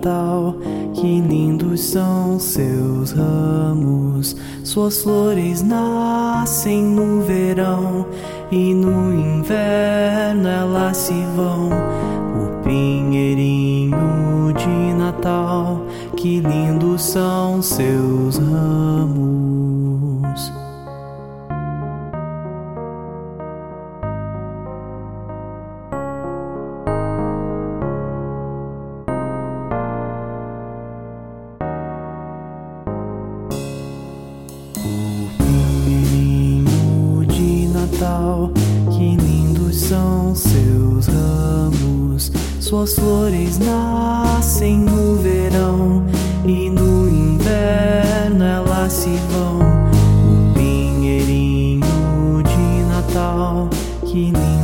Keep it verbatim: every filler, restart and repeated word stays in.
Natal, que lindos são seus ramos. Suas flores nascem no verão e no inverno elas se vão. O pinheirinho de Natal, que lindos são seus ramos. O pinheirinho de Natal, que lindos são seus ramos. Suas flores nascem no verão e no inverno elas se vão. O pinheirinho de Natal, que lindo